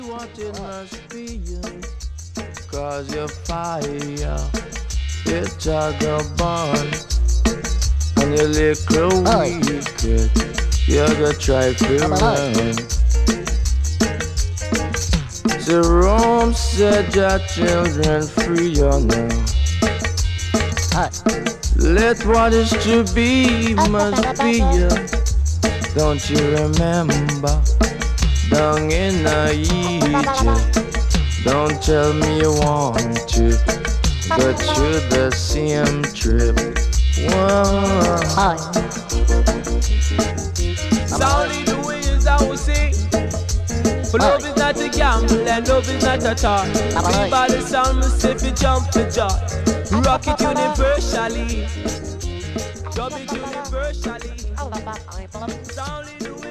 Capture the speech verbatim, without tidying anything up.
What it must be you, cause you're fire, it's a burn, and you little wicked, you gotta try to run. The Rome said your children free you now. Let what is to be must be you. Don't you remember? Down in Egypt, don't tell me you want to, but you're the same trip. Whoa. It's only the way is how we sing. For love is not a gamble and love is not a toy. We by the sound, we say fi jump for joy. Rock it universally, dub it universally. It's only the way.